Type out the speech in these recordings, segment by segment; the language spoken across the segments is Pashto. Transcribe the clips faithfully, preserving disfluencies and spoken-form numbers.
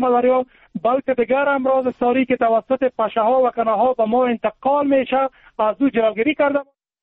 ملاریا بلکه دیگر امراض ساری که توسط پشه ها و کنه ها به ما انتقال میشه از او جلوگیری کرده.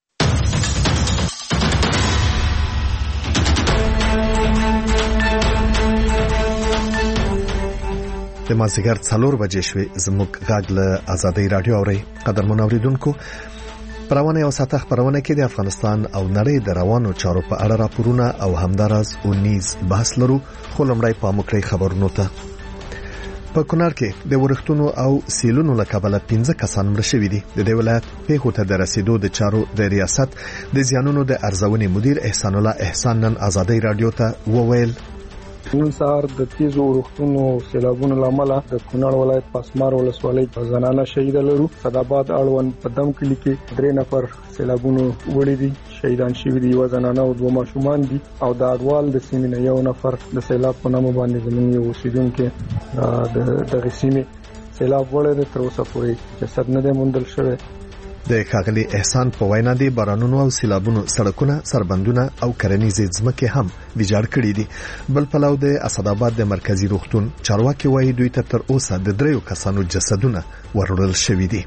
د مازدیګر څلور بجې شوې زموږ غږ له ازادۍ رادیو اورئ. قدرمن اوریدونکو، پرونه یو ساعت خبرونه کې د افغانستان او نړۍ د روانو چارو په اړه راپورونه او همدارس او نیز بحث لرو. خو لمړی په مکرې خبرونو ته. په کونړ کې د ورښتونو او سیلونو له کبله پنځه کسان مړه شوي دي. د دې ولایت پیښو ته د رسیدو د چارو د ریاست د زیانونو د ارزونې مدیر احسان الله احسان نن ازادۍ رادیو ته وویل: نن سهار د تیزو ورښتونو او سیلابونو لامل د کونړ ولایت پاسمار ولسوالۍ په زنانه شهید لرو. صداباد اړوند په دم کلی کې درې نفر سیلابونو وړي دي، شهیدان شوي دي، یو زنانه او دوه ماشومان دي. او د اډوال د سیمې نه یو نفر د سیلاب په نامه باندې زموږ یو اوسیدونکي د دغه سیمې سیلاب وړي تر اوسه پورې جسد نه دی موندل شوی. د ښاغلي احسان په وینا د بارانونو او سیلابونو سړکونه، سربندونه او کرنیزې ځمکې هم ویجاړ کړي دي. بل پلو د اسداباد د مرکزی روغتون چارواکي وایي دوی ته تر اوسه د دریو کسانو جسدونه وروړل شوي دي.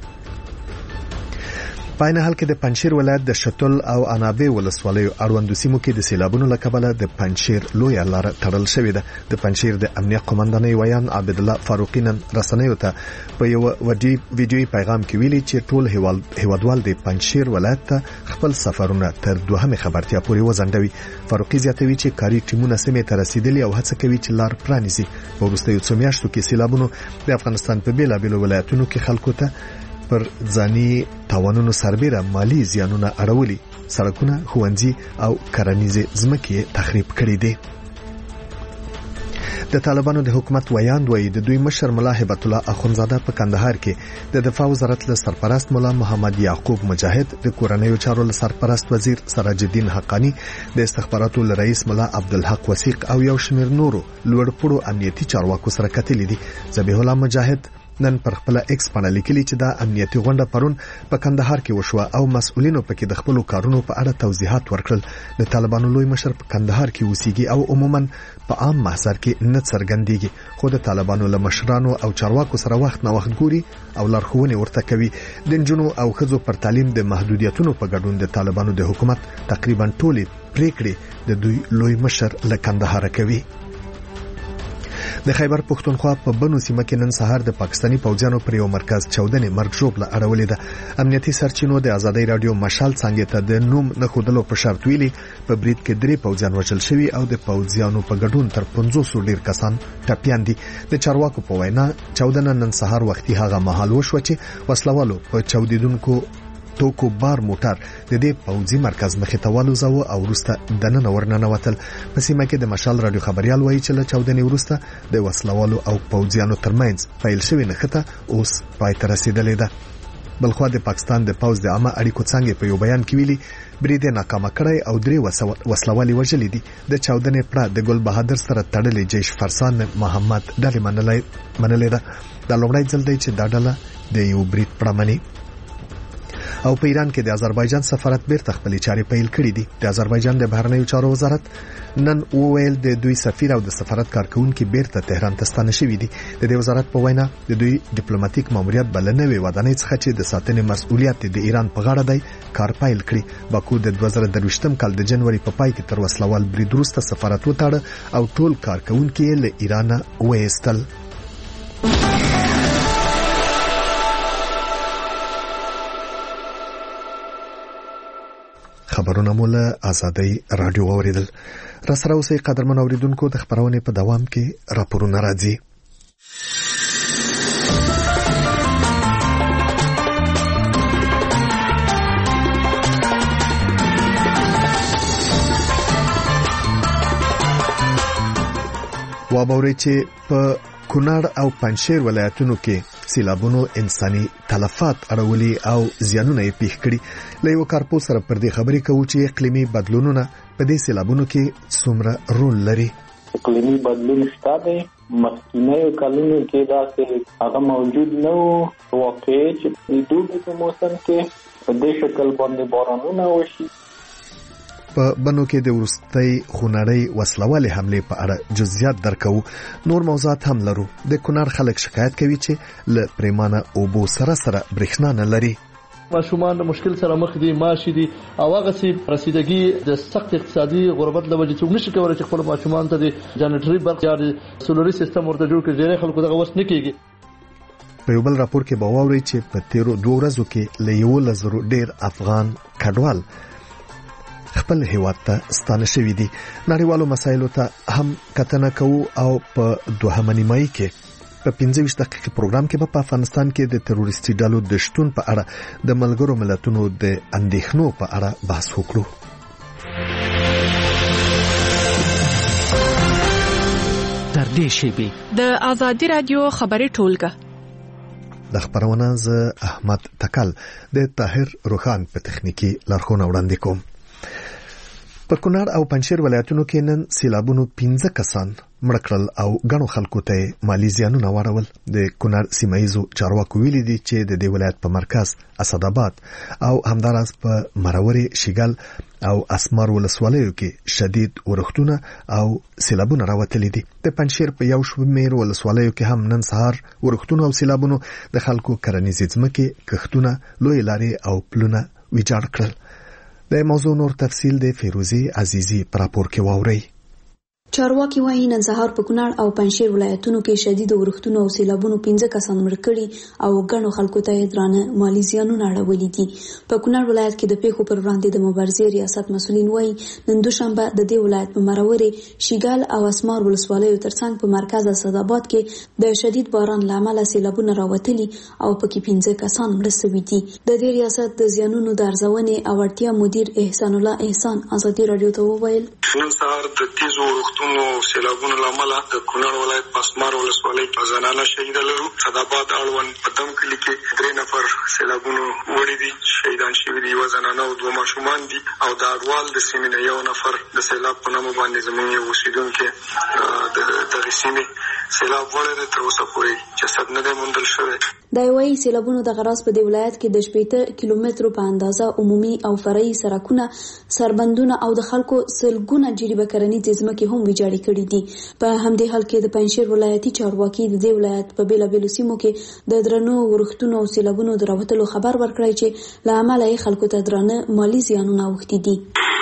په عین حال کې د پنجشیر ولایت د شتل او انابه ولسوالیو اړوندو سیمو کې د سیلابونو له کبله د پنجشیر لویه لار تړل شوې ده. د پنجشیر د امنیه قومندانۍ ویان عبد الله فاروقی نن رسنیو ته په یو ویډیوي پیغام کې ویلي چې ټول هیوادوال د پنجشیر ولایت ته خپل سفرونه تر دوهمه خبرتیا پورې وځنډوي. فاروقی زیاتوي چې کاري ټیمونه سیمې ته رسیدلي او هڅه کوي چې لار پرانیزي. په وروستیو څو میاشتو کې سیلابونو د افغانستان په بیلابیلو ولایتونو کې خلکو ته پر ځاني تاوانونو سربېره مالی زیانونه اړولي. سړکونه، ښوونځي او کرنیزې ځمکې تخریب کړي دي. د طالبانو د حکومت ویاند وایي د دوی مشر ملا هبت الله اخونزاده په کندهار کې د دفاع وزارت له سرپرست مولا محمد یعقوب مجاهد، د کورنیو چارو له سرپرست وزیر سراج الدین حقانی، د استخباراتو له رئیس مولا عبدالحق وثیق او یو شمېر نورو لوړپوړو امنیتي چارواکو سره کتلي دي. ذبیح الله مجاهد نن پر خپل ایکس باندې لیکلي چې دا امنیتي غونډه پرون په کندهار کې وشوه او مسؤلینو پکې د خپل کارونو په اړه توضیحات ورکړل. د طالبانو لوی مشر په کندهار کې اوسېږي او عموما په عام محضر کې نه څرګندېږي، خو د طالبانو له مشرانو او چارواکو سره وخت نه وخت ګوري او لارښوونې ورته کوي. د نجونو او ښځو پر تعلیم د محدودیتونو په ګډون د طالبانو د حکومت تقریبا ټولې پریکړې د دوی لوی مشر له کندهار کوي. د خیبر پښتونخوا په بنو سیمه کې نن سهار د پاکستاني پوځیانو پر یو مرکز چودنې مرګ ژوبله اړولې ده. امنیتي سرچینو د ازادۍ رادیو مشال څنګه ته د نوم نه خودلو په شرط ویلي په برید کې درې پوځیان وژل شوي او د پوځیانو په ګډون تر پنځوس ډیر کسان ټپیان دي. د چارواکو په وینا چودنه نن سهار وختي هغه مهال وشوه چې وسلوالو په چودیدونکو توکو بار موټر د دې پوځي مرکز مخې ته والوزاوه او وروسته دننه ورننوتل. په سیمه کې د مشال رادیو خبريال وایي چې له چودنې وروسته د وسلوالو او پوځیانو ترمنځ پیل شوې نښته اوس پای ته رسیدلې ده. بلخوا د پاکستان د پوځ د عامه اړیکو څنګه په یو بیان کې ویلي برید ناکام کړی او درې وسلوالي وژلې دي. د چودنې پړه د ګل بهادر سره تړلې جیش فرسان محمد ډلې منلې ده. دا لومړی ځل دی چې دا ډله د یو برید پړه مني. او په ایران کې د آذربایجان سفارت بیرته خپلې چارې پیل کړې دي. د آذربایجان د بهرنیو چارو وزارت نن وویل د دوی سفیر او د سفارت کارکونکو بیرته تهران ته ستانه شوي دي. د دې وزارت په وینا د دوی ډیپلوماټیک ماموریت بل نه وی ودانۍ څخه چې د ساتنې مسؤلیت د ایران په غاړه دی کار پیل کړي. باکو د دوه زره درویشتم کال د جنوري په پای کې تر وسلوال برید وروسته سفارت وتاړه او ټول کارکونکو یې له ایران وایستل. خبرونه مو له ازادۍ رادیو اوریدل. را سره اوسئ قدرمن اوریدونکو، د خبرونې په دوام کې راپورونه راځي. وابوري چې په کونړ او پنجشیر ولایتونو کې سیلابونو انساني تلفات اړولي او زیانونه یې پیښ کړي. له یو کارپو سره پر دې خبرې کوو چې اقلیمي بدلونونه په دې سیلابونو کې څومره رول لري. اقلیمي بدلون شته دی. مخکینیو کلونو کې داسې هغه موجود نه و. واقعي چې د دوبي په موسم کې په دې شکل باندې بارانونه وشي. په بنو کې د ورستۍ خونړۍ وسلوالې حمله په اړه جزئیات درکو. نور موضوعات هم لرو. د کونړ خلک شکایت کوي چې ل پریمانه اوبو سره سره برېښنا نه لري. ماشومان د مشکل سره مخ دي، ماشي دي او هغه سي رسیدګي د سخت اقتصادي غربت له وجې څوک نشي کولای چې خپل ماشومان ته د جنریټري برق یا د سولري سیستم ورته جوړ کړي. ډېر خلکو دغه وس نه کیږي. په یو بل راپور کې باوري چې په تیرو دوه ورځو کې له یو لزرو ډېر افغان کډوال خپل هیواد ته ستانه شوي دي. نړیوالو مسایلو ته هم کتنه کوو او په دوهمه نیمایي کې په پنځه ویشت دقیقې پروګرام کې په افغانستان کې د تروریستي ډلو د شتون په اړه د ملګرو ملتونو د اندېښنو په اړه بحث وکړو. تر دې شیبې د آزادي رادیو خبري ټولګه د خبرونه ز احمد تکل د طاهر روخان په تخنیکی لارښوونه وړاندې کوم. په کونړ او پنجشیر ولایتونو کې نن سیلابونو پنځه کسان مړ کړل او غنو خلکو ته مالی زیانونه واړول. د کونړ سیمایزو چارواکو ویلي دي چې د دې ولایت په مرکز اسداباد او همداراز په مروري شیګل او اسمار ولسوالیو کې شدید ورښتونه او سیلابونه راوتلي دي. د پنجشیر په یو شمېر ولسوالیو کې هم نن سهار ورښتونه او سیلابونو د خلکو کرنیزې ځمکې، کښتونه، لوی لارې او پلونه ویجاړ کړل. د موضوع نور تفصیل د فیروزی عزیزی پر راپور کې واوري. چارواکي وايي نن سهار په کونړ او پنجشیر ولایتونو کې شدید ورښتونه او سیلابونو پنځه کسان مړ کړي او غنو خلکو ته درانه مالی زیانونه اړولي دي. په کونړ ولایت کې د پیښو پر وړاندې د مبارزې ریاست مسؤلین وايي نن دوشنبه د دې ولایت په مروري، شیګال او اسمار ولسوالیو ترڅنګ په مرکز اسداباد کې د شدید باران لامل سیلابونه راوتلي او پکې پنځه کسان مړ شوي دي. د دې ریاست د زیانونو د ارزونې او اړتیا مدیر احسان الله احسان آزادي رادیو ته وویل نن سهار د تیزو ورښتونو سیلابونو لامل د کونړ ولایت پاسمار ولسوالۍ په زنانه شهید لرو. صداباد اړوند په دم کلي کې درې نفر سیلابونو وړي دي، شهیدان شوي دي، یوه زنانه او دوه ماشومان دي او د اړوال د سیمې نه یو نفر د سیلاب په نامه باندې زموږ یو اوسېدونکی د دغې سیمې سیلاب وړی دی. تر اوسه پورې جسد نه دی موندل شوی. دا وایي سیلابونو د غراس په دې ولایت کې د شپېته کیلومترو په اندازه عمومي او فرعي سړکونه، سربندونه او د خلکو سلګونه جریبه کرنیزې ځمکې هم ویجاړې کړي دي. په همدې حال کې د پنجشیر ولایتي چارواکي د دې ولایت په بیلابیلو سیمو کې د درنو ورښتونو او سیلابونو د راوتلو خبر ورکړی چې له امله یې خلکو ته درانه مالی زیانونه اوښتي دي.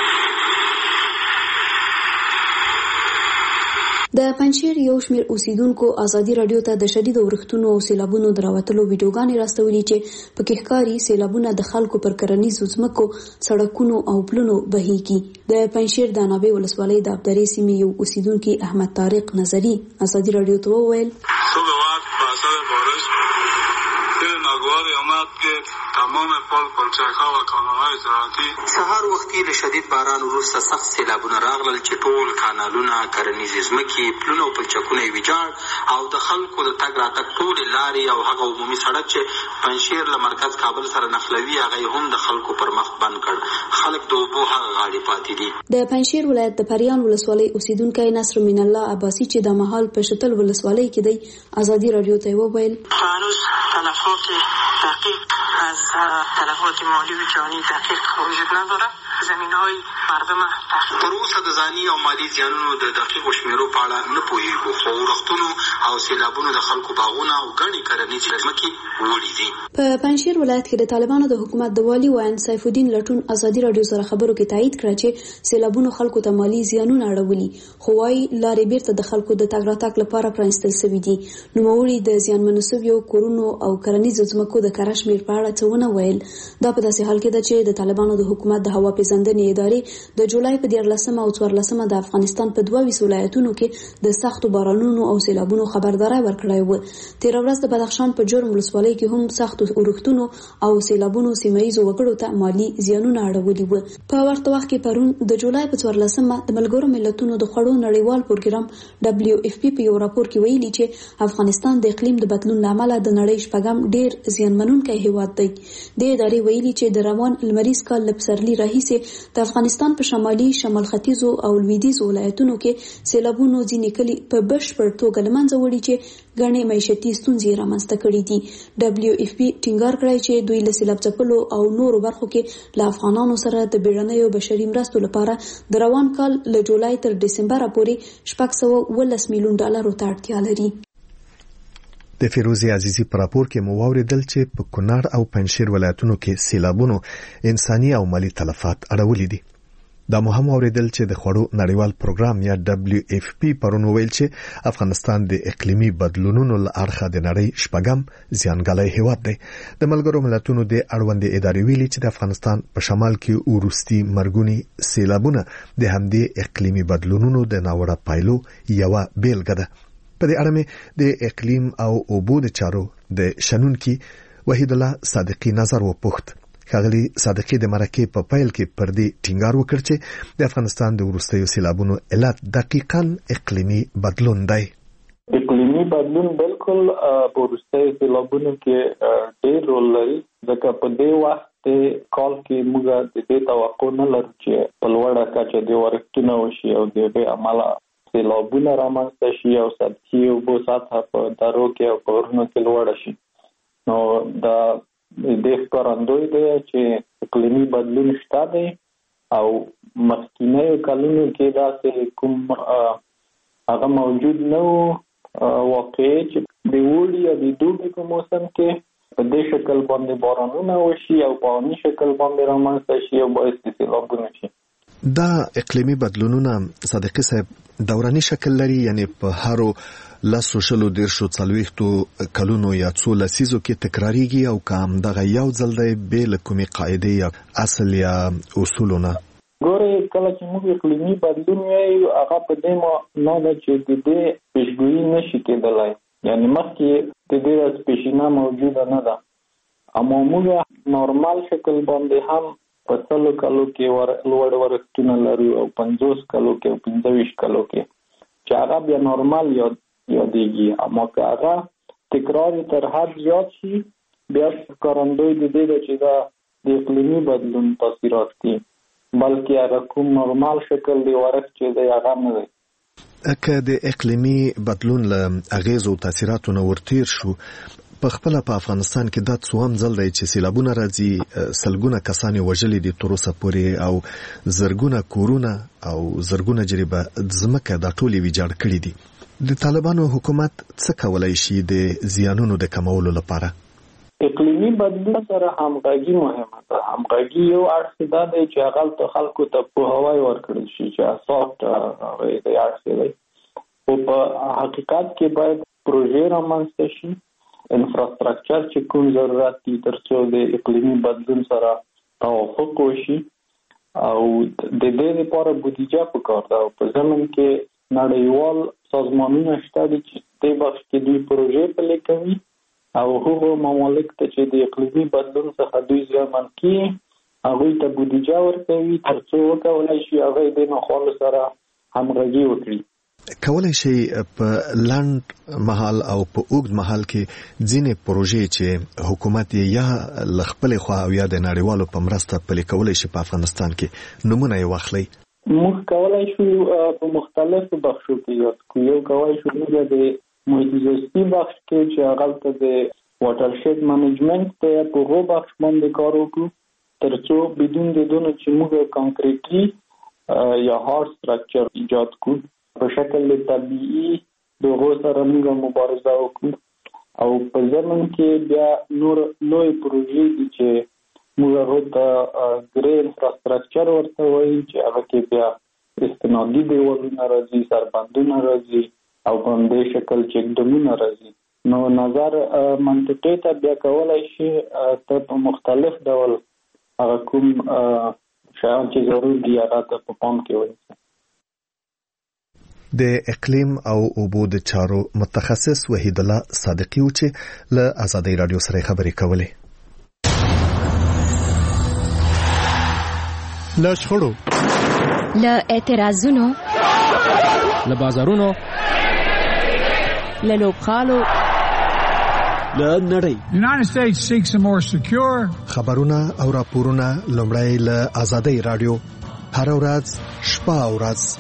د پنجشیر یو شمېر اوسیدونکو آزادي رادیو ته د شدید ورښتونو او سیلابونو د راوتلو ویډیوګانې راستولې چې پکې ښکاري سیلابونه د خلکو پر کرنیزو ځمکو، سړکونو او پلونو بهیږي. د پنجشیر د نابې ولسوالۍ د ابداري سیمې یو اوسیدونکي احمد طارق نظري آزادي رادیو ته وویل تمام پل پلچک‌ها و کانال‌های زراعتي سهار وختي له شدید باران وروسته سخت سیلابونه راغلل چې ټول کانالونه، کرنیزې ځمکې، پلونه او پلچکونه یې ویجاړ او د خلکو د تګ راتګ ټولې لارې او هغه عمومي سړک چې پنجشیر له مرکز کابل سره نښلوي هغه یې هم د خلکو پر مخ بند کړ. خلک د اوبو هغه غاړې پاتې دي. د پنجشیر ولایت د پریان ولسوالۍ اوسیدونکی نصر من الله عباسي چې د مهال په شتل ولسوالۍ کې دی آزادي رادیو ته وویل هنوز تلفات دقیق از تلفات مالی و جانی دقیق وجود نداره. زمین‌های مردم تر اوسه د ځاني او مالی زیانونو د دقیقو شمیرو په اړه نه پوهیږو، خو ورښتونو او سیلابونو د خلکو باغونه او ګڼې کرنیزې ځمکې وړي دي. په پنجشیر ولایت کې د طالبانو د حکومت د والي وایند سیف الدین لټون آزادي رادیو سره خبرو کې تایید کړ چې سیلابونو خلکو ته مالی زیانونه اړولي، خو وايي لارې بیرته د خلکو د تګ راتګ لپاره پرانستل شوي دي. نوموړي د زیانمنو شویو کورونو او کرنیزو ځمکو د کره شمېر په اړه څه ونه ویل. دا په داسې حال کې ده چې د طالبانو د حکومت د هوا پیژندنې ادارې د جولای په دیارلسمه او څوارلسمه د افغانستان په دوه ویشت ولایتونو کې د سختو بارانونو او سیلابونو خبرداری ورکړی و. تیر ورځ د بدخشان په جرم ولسوالۍ کې هم سختو ورښتونو او سیلابونو سیمایي وګړو ته مالی زیانونه اړولي وو. په ورته وخت کې پرون د جولای په څوارلسمه د ملګرو ملتونو د خوړو نړیوال پروګرام دبليو اف پی په یو راپور کې ویلي چې افغانستان د اقلیم د بدلون لامل د نړۍ شپږم ډیر زیانمنونکی هیواد دی. د ادارې ویلي چې د روان لمریز کال له پسرلي راهیسې چې د افغانستان په شمالي شمال ختیځو او لویدیځو ولایتونو کې سیلابونو ځینې کلي په بشپړ توګه له منځه وړي چې ګڼې معیشتي ستونزې رامنځته کړي دي. ډبلیو اف پی ټینګار کړی چې دوی له سیلاب ځپلو او نورو برخو کې له افغانانو سره د بیړنیو بشري مرستو لپاره د روان کال له جولای تر ډسمبر پورې شپږ سوه اوولس میلیون ډالرو ته اړتیا لري. د فیروزي عزیزي پر راپور کې مو واوریدل چې په کونړ او پنجشیر ولایتونو کې سیلابونو انساني او مالی تلفات اړولي دي. دا مو هم اوریدل چې د خوړو نړیوال پروګرام یا ډبلیو اف پی پرون ویل چې افغانستان د اقلیمي بدلونونو له اړخه د نړۍ شپږم زیانګالي هیواد دی. د ملګرو ملتونو د اړوند ادارې ویلي چې د افغانستان په شمال کې وروستي مرګونی سیلابونه د همدې اقلیمي بدلونونو د ناوړه پایلو یوه بیلګه ده. په دې اړه مې د اقلیم او اوبو د چارو د شنونکي وحید الله صادقي نظر وپوښت. ښاغلي صادقي د مرکې په پیل کې پر دې ټینګار وکړ چې د افغانستان د وروستیو سیلابونو علت دقیقاً اقلیمي بدلون دی. اقلیمي بدلون بالکل په وروستیو سیلابونو کې ډېر رول لري، ځکه په دې وخت کال کې موږ د دې توقع نه لرو چې په لوړه کچه د ورښتونه وشي او د دې عمله سیلابونه رامنځته شي او سطحي اوبو سطحه په درو کې او په غرونو کې لوړه شي. نو دا د ښکارندوی دی چې اقلیمي بدلون شته دی او مخکینیو کلونو کې داسې کوم هغه موجود نه و واقعي چې د اوړي یا د دوبي په موسم کې په دې شکل باندې بارانونه وشي او په عامي شکل باندې رامنځته شي او باعث د سیلابونه شي. دا اقلیمي بدلونونه صدیقي صاحب دوراني شکل لري، یعنی په هرو لسو شلو دیرشو څلوېښتو کلونو یا څو لسیزو کې تکراریږي او که همدغه یو ځل دی بې له کومې قاعدې یا اصل یا اصولو نه؟ ګورې کله چې موږ اقلیمي بدلون وایو هغه په دې معنا ده چې د دې پیشګویي نشي کېدلی، یعنی مخکې د دې پیشینه موجوده نه ده، اما موږ نورمال شکل باندې هم په سلو کلو کې لوړ ورښتونه لرو او پنځوس کلو کې او پنځه ویشت کلو کې چې هغه بیا نورمال یاد یادېږي. اما که هغه تکرار تر حد زیات شي بیا ښکارندوی د دې ده چې دا د اقلیمي بدلون تاثیرات دي، بلکې هغه کوم نورمال شکل دی ورښت چې دی هغه نه دی. که د اقلیمي بدلون له اغیزو تاثیراتو نه ورتیر شو، په خپله په افغانستان کې دا څوهم ځل دی چې سیلابونه راځي، سلګونه کسان یې وژلي دي تر اوسه پورې او زرګونه کورونه او زرګونه جریبه ځمکه دا ټول یې ویجاړ کړي دي. د طالبانو حکومت څه کولای شي د زیانونو د کمولو لپاره؟ اقلیمي بدلون سره همغږي مهمه ده. همغږي یو اړخ دا دی چې هغه خلکو ته پوهاوی ورکړل شي چې اساس هغه د اړخ دی، او په حقیقت کې باید پروژې رامنځته شي، انفراستراکچر چې کوم ضرورت دي ترڅو د اقلیمي بدلون سره توافق وشي، او د دې لپاره بودیجه پکار ده. په ضمن کې نړیوال سازمانونه شته دي چې دې بخش کې دوی پروژې پلي کوي او هغو ممالک ته چې د اقلیمي بدلون څخه دوی زیانمن کیږي هغوی ته بودیجه ورکوي ترڅو وکولای شي هغه د نخالو سره همغږي وکړي. کولای شي په لنډ مهال او په اوږد مهال کې ځینې پروژې چې حکومت یا له خپلې خوا او یا د نړیوالو په مرسته پلي کولی شي په افغانستان کې نمونه یې واخلئ؟ موږ کولای شو په مختلفو بخشو کې یاد کړو. یو کولای شو موږ د محیط زیستي بخش کې چې هغه د واټر شید منیجمنت ته په هغو بخش باندې کار وکړو ترڅو بدون د دونه چې موږ کانکریټي یا هارد سټرکچر ایجاد کړو په شکل طبیعي دغه سره موږ مبارزه وکړو، او په ضمن کې بیا نور لوی پروژې دي چې موږ هغه ته ګرې انفراستراکچر ورته وایي چې هغه کې بیا استنادي دیوالونه راځي، سربندونه راځي او په همدې شکل چیک ډیمونه راځي. نو نظر منطقې ته بیا کولای شي ته په مختلف ډول هغه کوم شیان چې ضرور دي هغه ته په پام کې ونیسي. د اقلیم او اوبو د چارو متخصص وحید الله صادقي و چې له آزادۍ رادیو سره خبرې کولې. له شخړو، له اعتراضونو، له بازارونو، له لوبخالو، له نړۍ. United States seeks a more secure. خبرونه او راپورونه لومړی له آزادۍ رادیو هر ورځ شپه او ورځ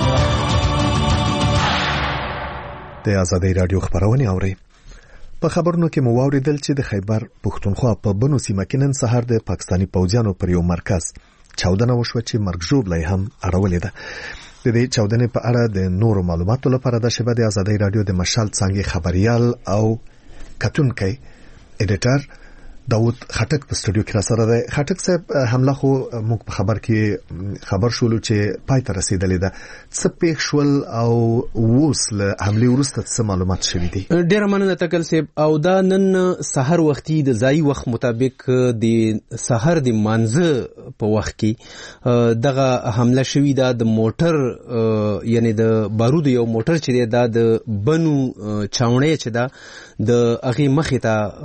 د آزادۍ رادیو خبرونه اوري. په خبرونو کې مو واوریدل چې د خیبر پښتونخوا په بنو سیمه کې نن سهار د پاکستانی پوځیانو پر یو مرکز چاودنه وشوه چې مرګ ژوبلی هم اړولې ده. د دې چاودنې په اړه د نورو معلوماتو لپاره د شبکې د آزادۍ رادیو د مشال څنګه خبريال او کتونکي ایډیټر داود خټک په سټوډیو کې را سره ده. خټک صاحب حمله خو موږ په خبر کې خبر شولو چې پای ته رسیدلې ده. څه پیښ شول او اوس له حمله وروسته څه معلومات شوي دي؟ ډېر مننه تکل صاحب. او دا نن سحر وختي د ځای وخت مطابق د سحر د مانزه په وخت کې دغه حمله شوې ده. د موټر یعنی د بارود یو موټر چې دا د بنو چاونې چې دا د هغه مخې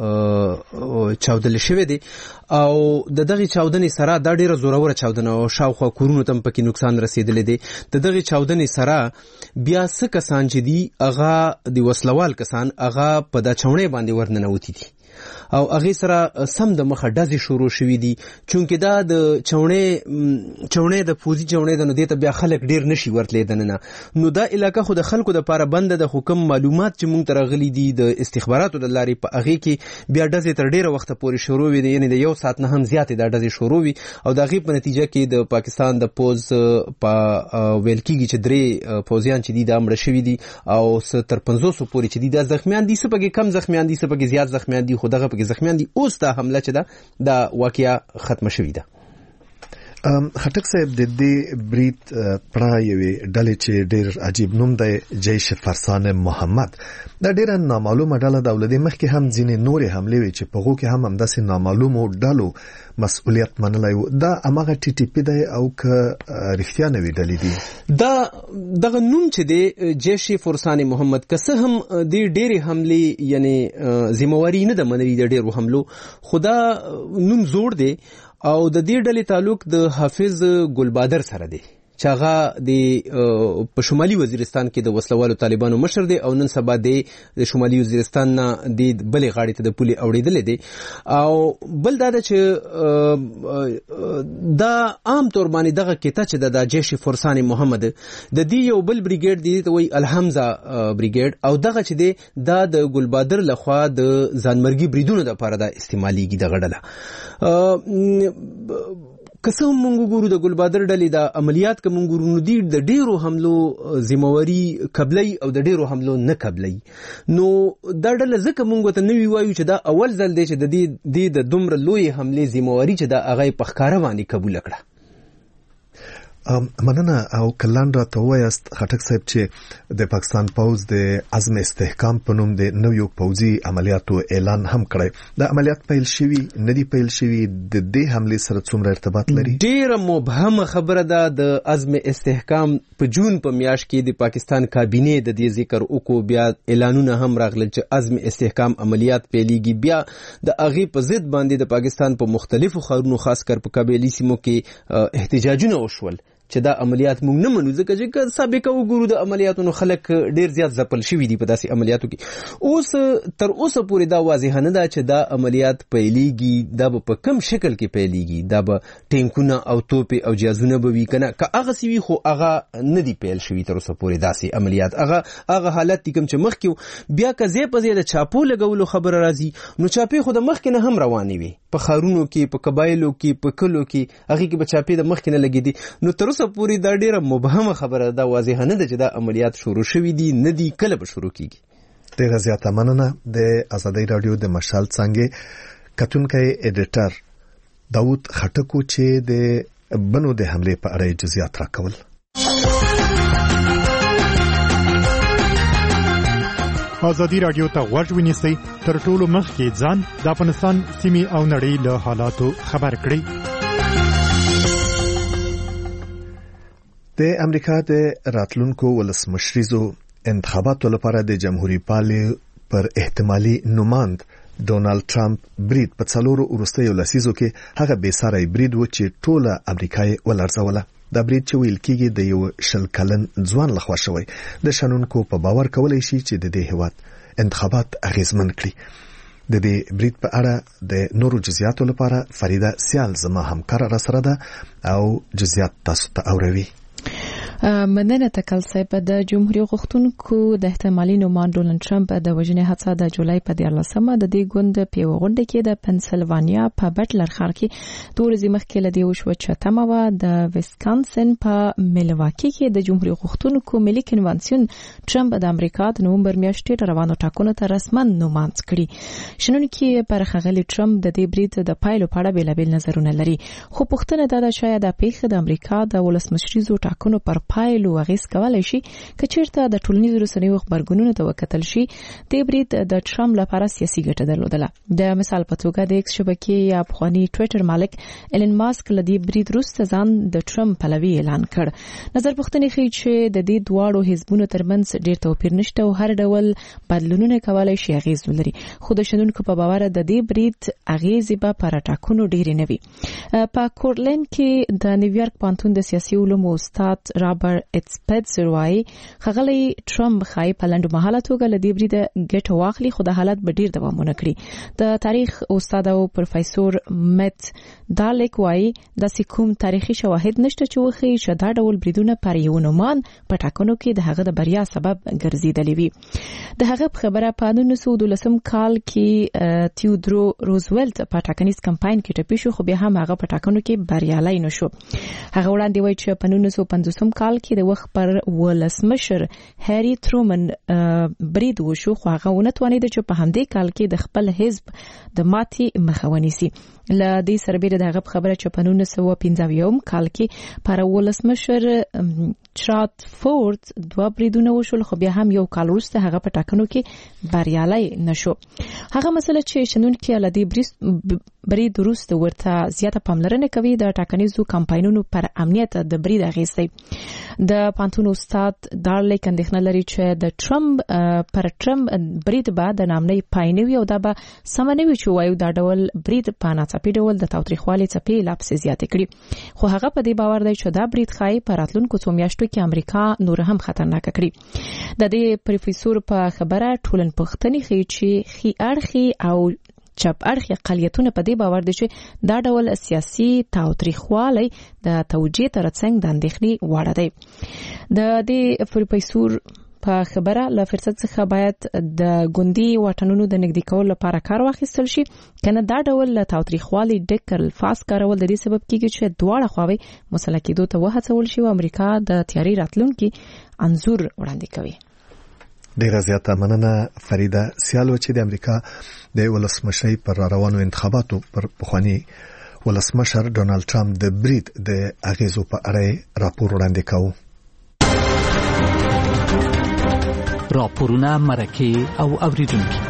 ته چاودل شوی دی او د دغه چاودنې سره دا ډیره زوروره چاودنه او شاوخوا کورونو ته پکې نقصان رسیدلی دی. د دغه چاودنې سره بیا څه کسان چې دي هغه د وسلوال کسان هغه په دا چاونې باندې ورننوتی دي او هغه سره سم د مخه ډزې شروع شوې دي. چونکه دا د چاونې چاونې د فوزي چاونې د نو دې ته بیا خلک ډیر نشي ورتلې دنه. نو دا علاقه خو د خلکو د لپاره بند د حکم معلومات چې مونږ ترغلي دي د استخباراتو د لارې په هغه کې بیا ډزې تر ډیره وخت پورې شروع وي. یعنی د یو ساعت نه هم زیاتې د ډزې شروع وي او د هغه په نتیجه کې د پاکستان د پوز په ویل کېږي چې درې پوزیان چې دي د امر شوي دي او تر پنځوس پورې چې دي د زخمیان دي. سپګي کم زخمیان دي سپګي زیات زخمیان دي خو دغه په زخمیان دي. اوس دا حمله چې ده دا واقعیا ختم شوې ده. خټک صاحب د دې برید پرایوي ډلې چې ډېر عجیب نوم دی جیش فرسان محمد دا ډېر نامعلومه ډله د ولدي مخ کې هم ځینې نورې حملې وي چې په غو کې هم همداسې نامعلومو ډلو مسؤلیت منلای و. دا امغه ټي ټي پی دی او که رښتیا نه وی ډلې دي. دا دغه نوم چې دی جیش فرسان محمد که څه هم د ډېرې حملې یعنی ذمہواری نه د منلي د ډېرو حملو خدا نوم زوړ دی او د دې ډلې تعلق د حافظ ګلبادر سره دی چې هغه د په شمالي وزیرستان کې د وسلوالو طالبانو مشر دی او نن سبا د شمالي وزیرستان نه د بلې غاړې ته د پولي اوړېدلې دی. او بل دا ده چې دا عام طور باندې دغه کته چې د جیش فرسان محمد د دې یو بل بریګیډ دی ته وایي الحمزه بریګیډ او دغه چې دی دا د ګلبادر لخوا د ځانمرګي بریدونو لپاره دا استعماليږي دغه ډله. کسه مونږ ګورو د ګلبادر ډلې د عملیات کوم ګورو نو دی د ډیرو حملو ذمہواری قبلی او د ډیرو حملو نه قبلی. نو دا ډله ځکه مونږ ته نوی وایو چې دا اول ځل دی چې د دې د دومره لوی حمله ذمہواری چې دا هغه په ښکارا باندې قبول کړه. مننه. او کلان را ته وایست خټک صاحب چې د پاکستان پوز د عزم استحکام په نوم د نویو پوزي عملیاتو اعلان هم کړی. د عملیات پیل شوی ندی پیل شوی د دې حمله سره څومره ارتباط لري؟ ډیره مبهمه خبره ده. د عزم استحکام په جون په میاشت کې د پاکستان کابینه د دې ذکر وکړو بیا اعلانونه هم راغلل چې عزم استحکام عملیات پیلېږي. بیا د هغه په ضد باندې د پاکستان په مختلفو ښارونو خاص کر په قبایلی سیمو کې احتجاجونه وشول چې دا عملیات مونږ نه منو ځکه چې سابقه وګورو د عملیاتونو خلک ډیر زیات ځپل شوي دي په داسې عملیاتو کې. اوس تر اوسه پورې دا واضح نه ده چې دا عملیات پیلېږي دا به په کم شکل کې پیلېږي. دا به ټینکونه او توپې او جهازونه به وي که نه که هغه سی وي خو هغه نه دي پیل شوي تر اوسه پورې داسې عملیات. هغه هغه حالت دي کوم چې مخکې بیا که ځای په ځای د چاپو لګولو خبره راځي نو چاپې خو د مخکې نه هم روانې وي په ښارونو کې په قبایلو کې په کلو کې هغې کې به چاپې د مخکې نه لګېدي. نو تر اوسه پورې دا ډیره مبهمه خبره ده. واضح نه ده چې دا عملیات شروع شوي دي نه دي کله به شروع کیږي. ډیره زیاته مننه. د آزادۍ رادیو د مشال څنګه کتونکي ایډیټر داود خټکو چې د بنو د حمله په اړه جزئیات راکول. آزادی رادیو ته غوږ ونیسئ تر ټولو مخکې ځان د افغانستان سیمې او نړۍ له حالاتو خبر کړئ. د امریکا د راتلونکو ولسمشریزو انتخاباتو لپاره د جمهوریت پالي پر احتمالي نوماند ډونالد ټرمپ برید په څلورو وروستیو لسیزو کې هغه بې ساري برید و چې ټوله امریکا یې ولړزوله. دا برید چې ویل کېږي د یو شل کلن ځوان لخوا شوی د شنونکو په باور کولای شي چې د دې هیواد انتخابات اغیزمن کړي. د دې برید په اړه د نورو جزئیاتو لپاره فریده سیال زما همکار را سره ده او جزئیات تاسو ته اوروي. مننه تکل صاحب. د جمهوریت غوښتونکو د احتمالي نومان ډونالد ټرمپ د وژنې هڅه د جولای په دیارلسمه د دې ګوند په یو غونډه کې د پنسلوانیا په بټلر ښار کې د ورځې مخکې له دې وشوه چې تمه وه د ویسکانسن په میلواکی کې د جمهوریت غوښتونکو ملي کنوانسیون ټرمپ د امریکا د نومبر میاشتې روانو ټاکنو ته رسما نومانځ کړي. شنونکي پر ښاغلي ټرمپ د دې برید د پایلو په اړه بېلابېل نظرونه لري، خو پوښتنه دا ده چې دا پیښه د امریکا د ولسمشریزو ټاکنو پر پایلو اغیز کولای شي که چیرته د ټولنیزو رسنیو خبرګونونو ته وکتل شي. د برید د ټرمپ لپاره سیاسي ګټه درلودله. د مثال په توګه د ایکس شبکې یا پخوانی ټویټر مالک ایلن ماسک له دې برید وروسته ځان د ټرمپ پلوي اعلان کړ. نظر پوښتنې ښیي چې د دې دواړو حزبونو ترمنځ ډېر توپیر نشته او هر ډول بدلونونه کولای شي اغیز ولري، خو د شنونکو په باور د دې برید اغیزې به پر ټاکنو ډېرې نه وي. په کورټلند کې د نیویارک پوهنتون د سیاسي علومو استاد رابرټ اټسپټزر وايي ښاغلی ټرمپ ښایي په لنډمهاله توګه له دې بریده ګټه واخلي، خو د حالت به ډېر دوام ونه کړي. د تاریخ استاد او پروفیسور مت دالیک وايي داسې کوم تاریخي شواهد نشته چې وښیي چې دا ډول بریدونه پر یو نومان په ټاکنو کې د هغه د بریا سبب ګرځېدلی وي. د هغه په خبره په نولس سوه دولسم کال کې تیودرو روزولټ په ټاکنیز کمپاین کې ټپي شو، خو بیا هم هغه په ټاکنو کې بریالی نشو. هغه وړاندې وایي چې په نولس سوه پنځوسم کال کې د وخت پر ولسمشر هری ترومن برید وشو، خو هغه ونه توانید چې په همدې کال کې د خپل حزب د ماتې مخه ونیسي. له دې سره به د هغه خبره چې په نولس سوه پنځه اویایم کال کې پر ولسمشر چارلز فورد دوه بریدونه وشول، خو بیا هم یو کال وروسته هغه په ټاکنو کې بریالی نشو. هغه مسله چې شنونکي له دې برید وروسته ورته زیاته پاملرنه کوي د ټاکنیزو کمپاینونو پر امنیت د برید اغیز دی. د پانتون استاد دارلیک اندېښنه لري چې د ټرمپ پر ټرمپ برید به د نامنۍ پای نه وي او دا به سمه نه وي چې وایو دا ډول برید په ناڅاپي ډول د تاوتریخوالي څپې لا پسې زیاتې کړي، خو هغه په دې باور دی چې دا برید ښایي په راتلونکو څو میاشتو کې امریکا نور هم خطرناکه کړي. د دې پروفیسور په خبره ټولنپوښتنې ښیي چې ښي اړخي او چپ اړخي اقلیتونه په دې باور دي چې دا ډول سیاسي تاوتریخوالی د توجیه ترڅنګ د اندېښنې وړ دی. د دې پروفیسور په خبره له فرصت څخه باید د ګوندي واټنونو د نږدې کولو لپاره کار واخیستل شي، کنه دا ډول له تاوتریخوالي ډک الفاظ کارول د دې سبب کیږي چې دواړه خواوې مسله کېدو ته وهڅول شي او امریکا د تیاری راتلونکي انځور وړاندې کوي. ډیره زیاته مننه فریده سیالو چې د امریکا د ولسمشرۍ پر روانو انتخاباتو پر پخوانی ولسمشر ډونالد ټرمپ د برید د اغیزو په اړه راپور وړاندې کاوه. راپورونه مرکه او اوریدونکي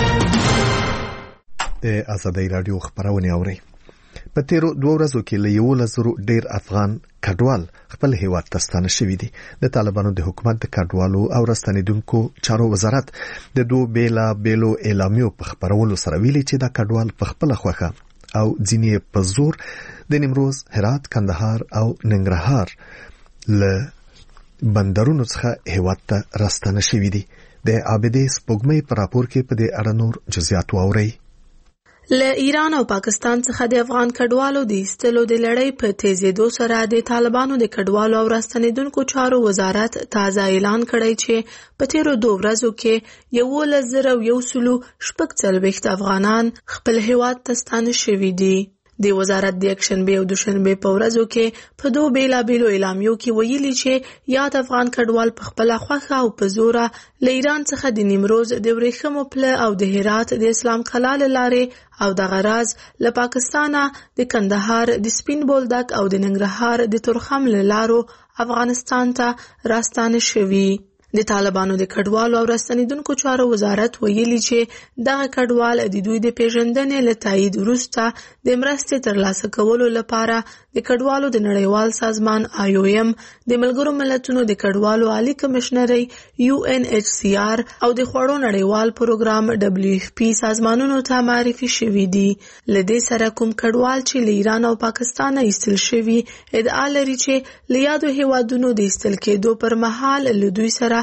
د آزادۍ رادیو خبرونه اوري. په تیرو دوه ورځو کې له یو لزرو ډیر افغان کډوال خپل هیواد ته ستانه شوي دي. د طالبانو د حکومت د کډوالو او راستنیدونکو چارو وزارت د دوه بیلا بیلو اعلامیو په خبرولو سره ویلي چې دا کډوال په خپل خوخه او ځینې په زور د نیمروز، هرات، کندهار او ننګرهار له بندرونو څخه هیواد ته راستنه شوي دي. د عابدې سپوږمۍ په راپور کې په دې اړه نور جزئیات واورئ. له ایران او پاکستان څخه د افغان کډوالو د ایستلو د لړۍ په تیزېدو سره د طالبانو د کډوالو او راستنیدونکو چارو وزارت تازه اعلان کړی چې په تیرو دوه ورځو کې یولس زره یو سلو شپږ څلوېښت افغانان خپل هیواد ته ستانه شوي دي. د وزارت د یکشنبه او دوشنبه په ورځو کې په دوه بیلابیلو اعلامیو کې ویلي چې یاد افغان کډوال په خپل خوخه او په زوره له ایران څخه د نیمروز د ورېښمو پله او د هرات د اسلام قلعه لارې او د غراز له پاکستانه د کندهار د سپین بولدک او د ننګرهار د تورخم لارو افغانستان ته راستانه شوي. د طالبانو د کډوالو او راستنیدونکو چارو وزارت ویلي چې دغه کډوال د دوی د پیژندنې له تایید وروسته د مرستې ترلاسه کولو لپاره د کډوالو د نړیوال سازمان آی او ایم، د ملګرو ملتونو د کډوالو عالی کمشنرۍ یو ان ایچ سی آر او د خوړو نړیوال پروګرام دبلیو اف پی سازمانونو ته معرفي شوي دي. له دې سره کوم کډوال چې له ایران او پاکستان ایستل شوي ادعا لري چې له یادو هیوادونو د ایستل کېدو پر مهال له دوی سره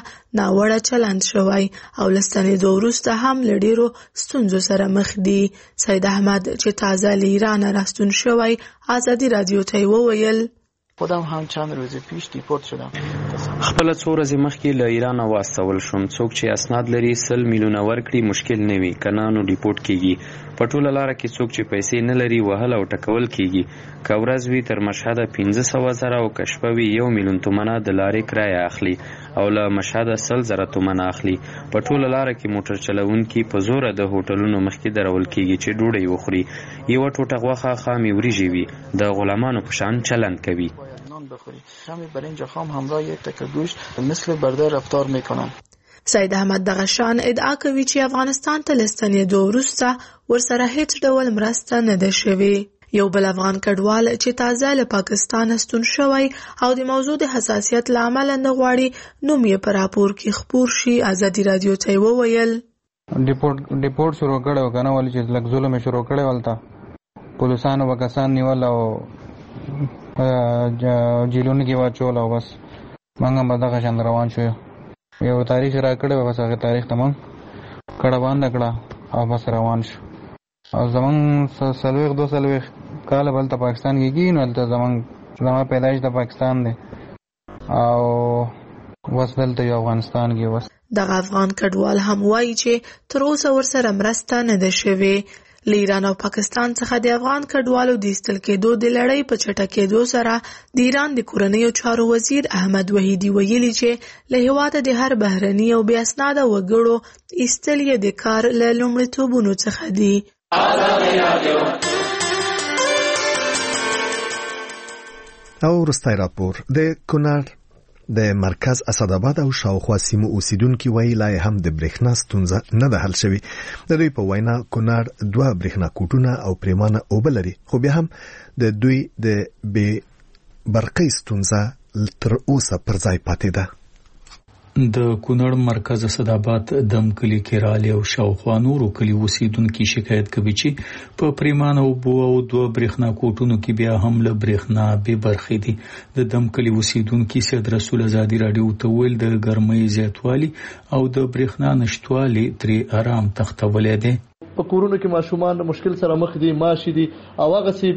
ناوړه چلند شوی او لستنېدو وروسته هم له ډېرو ستونزو سره مخ دي. سید احمد چې تازه له ایران راستون شوی ازادي رادیو ته وویل خودم هم چند روز پیش دیپورت شدم. خپل څو ورځې مخکې له ایران واستول شوم. څوک چې اسناد لري سل میلیونه ورکړي مشکل نه وي، کنه نو دیپورت کیږي. په ټوله لاره کې څوک چې پیسې نه لري وهل او ټکول کیږي. که ورځ وي تر مشهده پنځه سوه زره او که شپه وي یو میلیون تومنه د لارې کرایه اخلي او له مشهده سل زره تومنه اخلي. په ټوله لاره کې موټر چلونکي په زوره د هوټلونو مخکې درول کیږي چې ډوډۍ وخوري. یوه ټوټه غوښه خامې وریژې وي، د غلامانو په شان چلند کوي. بخوری همین برنج خام همراه یک تکه گوشت مثل برده رفتار میکنن. سید احمد دغه شان ادعا کوي چې افغانستان ته لستنېدو وروسته ورسره هیڅ ډول مرسته نه ده شوې. یو بل افغان کډوال چې تازه له پاکستان ستون شوی او د موضوع د حساسیت له امله نه غواړي نوم یې په راپور کې خپور شي ازادي رادیو ته وویل ډیپورت ډیپورت شروع کړو کنه ولې چې لږ ظلم شروع کړو ولته پولیسانو وکسان نیول او جیلونو کې واچول او بس مونږ هم دغه شان روان شو. یو تاریخ را کړو بس هغه تاریخ ته مونږ کړه باندې کړه او بس روان شو. او زمون سلويخ دو سلويخ کال بل ته پاکستان کې گین ولته زمون زما پیدایش د پاکستان دی او وسدل ته افغانستان کې وس. دغه افغان کډوال هم وایي چې تر اوسه ورسره مرسته نه ده شوې. له ایران او پاکستان څخه د افغان کډوالو د ایستل کېدو د لړۍ په چټکېدو سره د ایران د کورنیو چارو وزیر احمد وحیدي ویلي چې له هېواده د هر بهرني او بې اسناده وګړو ایستل یې د کار له لومړیتوبونو څخه دي. او وروستی راپور د کونړ د مرکز اسداباد او شاوخوا سیمو اوسیدونکو وایي لا هم د برېښنا ستونزه نه ده حل شوې. د دوی په وینا کونړ دوه برېښنا کوټونه او پریمانه اوبه لري، خو بیا هم د دوی د بې برقۍ ستونزه تر اوسه پر ځای پاتې ده. د کونړ مرکز اسداباد دم کلی کېرالي او شاوخوا نورو کلی اوسیدونکو شکایت کوي چې په پریمانه اوبو او دوه برېښنا کوټونو کې بیا هم له برېښنا بې برخې دي. د دم کلی اوسیدونکو سید رسول ازادي رادیو ته ویل د ګرمۍ زیاتوالی او د برېښنا نشټوالي ترې آرام تختولی دی. په کورونو کې ماشومان د مشکل سره مخ دي، ماشي دي او هغه سي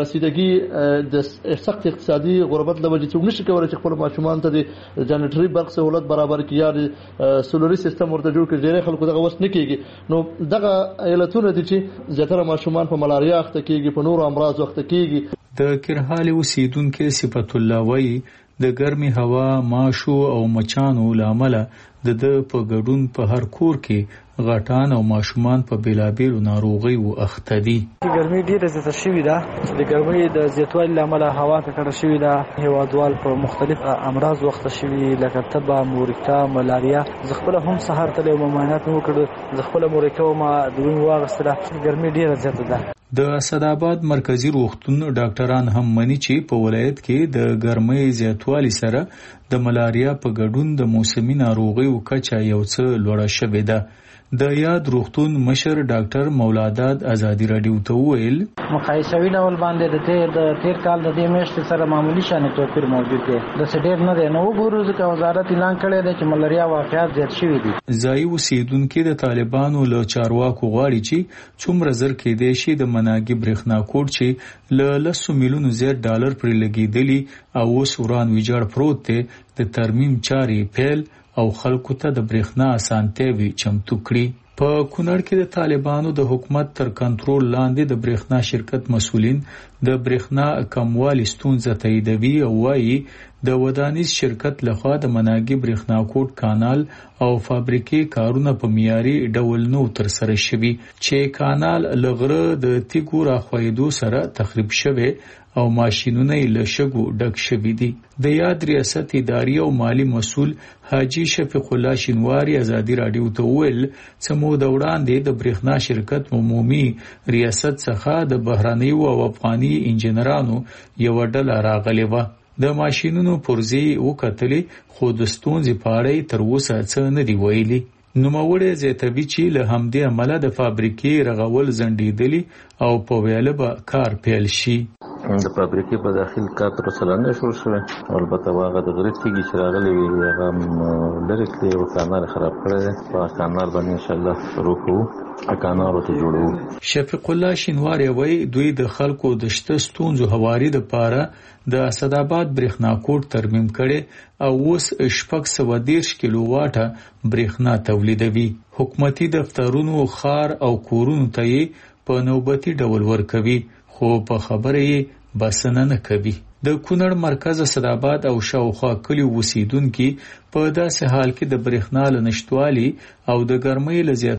رسیدګي د سخت اقتصادي غربت له وجې څوک نشي کولای چې خپل ماشومان ته د جنریټري برق سہولت برابر کړي یا د سولري سیستم ورته جوړ کړي. ډېر خلکو دغه وس نه کیږي. نو دغه علتونه دي چې زیاتره ماشومان په ملاریا اخته کیږي، په نورو امراض اخته کیږي. د کېرحالي اوسیدونکو صفت الله وایي د ګرمي هوا، ماشو او مچانو لامل د د په ګډون په هر کور کې غټان او ماشومان په بیلابیلو ناروغي او اخته دي. ګرمي ډیره زیاته شوې ده. د ګرمۍ د زیاتوالي لامل هوا ککړه شوې ده. هیوادوال په مختلف امراض وخته شوي لکه تبه، مورکا، ملاریا. زه خپل هم سهار ته له معاینات مو کړو، زه خپل مورکا ما دوی واغستله. ګرمي ډیره زیاته ده. د اسداباد مرکزی روغتون ډاکټران هم مني چې په ولایت کې د ګرمۍ زیاتوالي سره د ملاریا په ګډون د موسمي ناروغیو کچه یو څه لوړه شوې ده. د یاد روغتون مشر ډاکټر مولاداد ازادي رادیو ته ویل مقایسوي ډول باندې د تیر د تیر کال د دې میاشتې سره معمولی شانې توپیر موجود دی. د سډیر نه دی. نو وګورو چې وزارت اعلان کړی دی چې ملاریا واقعات زیات شوي دي. ځایي اوسیدونکو د طالبانو له چارواکو غواړي چې څومره زر کېدای شي د مناګي برېښنا کوټ چې له لسو میلیونو زیات ډالر پرې لګېدلي او اوس وران ویجاړ پروت دی د ترمیم چارې پیل او خلکو ته د برېښنا اسانتیاوي چمتو کړي. په کونړ کې د طالبانو د حکومت تر کنټرول لاندې د برېښنا شرکت مسؤلین د برېښنا کموالي ستونزه تاییدوي او وایي د ودانیز شرکت لخوا د مناګي برېښنا کوټ کانال او فابریکې کارونه په معیاري ډول نو تر سره شوي چې کانال لغره د تیګو راخوایدو سره تخریب شوی او ماشینونه له شګو ډک شوي دي. د یاد ریاست اداري او مالی مسؤل حاجی شفیق الله شینواری ازادي رادیو ته ویل چې مو د وړاندې د برېښنا شرکت عمومي ریاست څخه د بهراني او افغاني انجنیرانو یو ډله راغلی و. د ماشینونو پرزي وکتلې خو د ستونزې په اړه تر اوسه څه نه دی ویلي. نوموړی زیاتوي چې له همدې عمله د فابریکې رغول ځنډېدلي او په ویاله به کار پیل شي. د فابریکې په داخل کار تر اوسه لا نه شروع شوی. البته هغه د غره تیږې چې راغلي وي هغه لرې کړي او کانال خراب کړی دی. په کانال باندې انشاءالله شروع کوو، کانالو ته جوړوو. شفیق الله شینواری وایي دوی د خلکو د شته ستونزو هواري دپاره د اسداباد برېښنا کوټ ترمیم کړي او اوس شپږ سوه دېرش کیلو واټه برېښنا تولیدوي. حکومتي دفترونو، ښار او کورونو ته یې په نوبتي ډول ورکوي، خو په خبره یې بسنه نه کوي. د کونړ مرکز اسداباد او شاوخوا کلیو اوسیدونکي په داسې حال کې د برېښنا له نشتوالي او د ګرمۍ له